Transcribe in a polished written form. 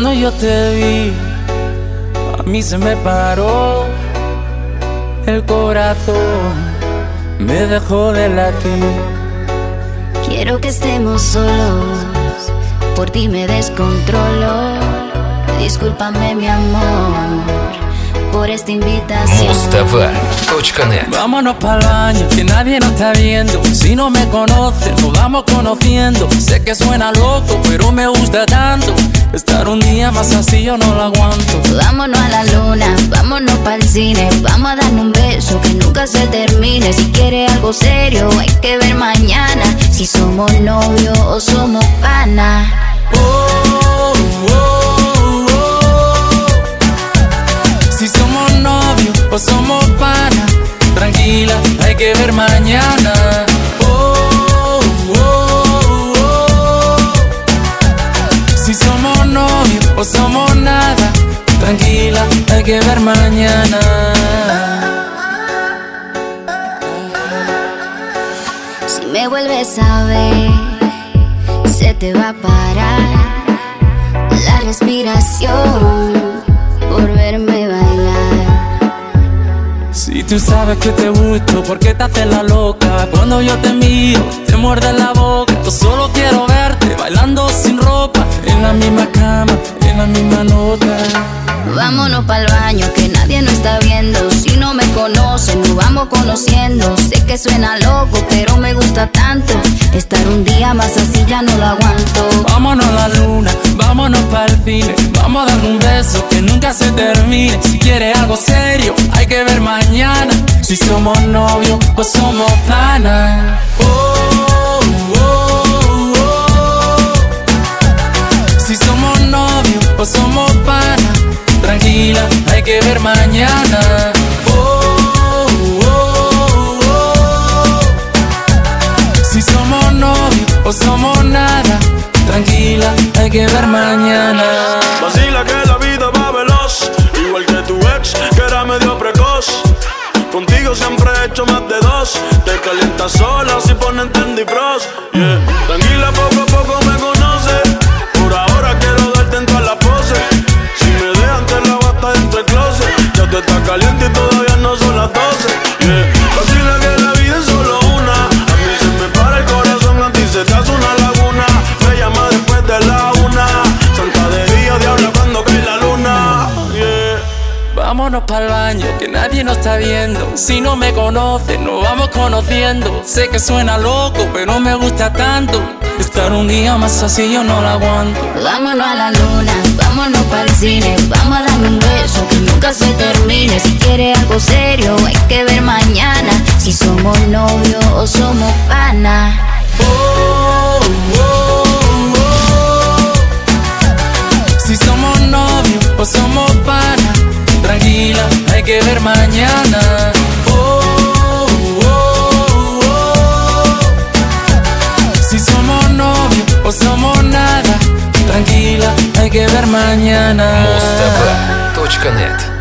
Cuando yo te vi, a mí se me paró el corazón, me dejó de latir. Quiero que estemos solos, por ti me descontrolo. Discúlpame mi amor por esta invitación. Mustava.net. Vámonos pa'l baño, que nadie nos está viendo. Si no me conoces, nos vamos conociendo. Sé que suena loco, pero me gusta tanto. Estar un día más así yo no lo aguanto. Vámonos a la luna, vámonos pa'l cine. Vamos a darnos un beso que nunca se termine. Si quieres algo serio, hay que ver mañana si somos novios o somos panas. Si somos novios o somos panas, tranquila, hay que ver mañana. Si somos novios o somos nada, tranquila, hay que ver mañana. Si me vuelves a ver, se te va a parar la respiración por verme bailar. Si tú sabes que te gusto, ¿por qué te haces la loca? Cuando yo te miro, te muerde la boca. Yo solo quiero verte bailando sin ropa, en la misma cama, en la misma nota. Vámonos pa'l baño, que nadie nos está viendo. Si no me conocen, nos vamos conociendo. Sé que suena loco, pero me gusta tanto. Estar un día más así ya no lo aguanto. Vámonos a la luna, vámonos pa'l cine. Vamos a dar un beso que nunca se termine. Si quieres algo serio, hay que ver mañana si somos novios o somos panas. Si somos novios o somos panas, tranquila, hay que ver mañana. Si somos novios o somos nada, tranquila, hay que ver mañana. Vacila que la vida va veloz, igual que tu ex, que era medio precoz. Contigo siempre he hecho más de dos. Te calientas sola si ponen Tandy Frost, yeah. Tranquila, poco a poco me conoces. Por ahora quiero darte en todas las poses. Si me dejan te la basta dentro del closet. Ya tú estás caliente y todavía no son las 12, yeah. Vacila que la vida es solo una. A mí se me para el corazón, a ti se te hace una laguna. Me llama después de la 1. Santa de día, diabla cuando cae la luna, yeah. Vámonos pa'l baño, que nadie nos está viendo. Si no me conoces, nos vamos conociendo. Sé que suena loco, pero me gusta tanto. Estar un día más así yo no lo aguanto. Vámonos a la luna, vámonos pa'l cine. Vamos a darme un beso que nunca se termine. Si quieres algo serio, hay que ver mañana si somos novios o somos panas. Si somos novios o somos panas, tranquila, hay que ver mañana. Si somos novios o somos nada, tranquila, hay que ver mañana. Mustava.net.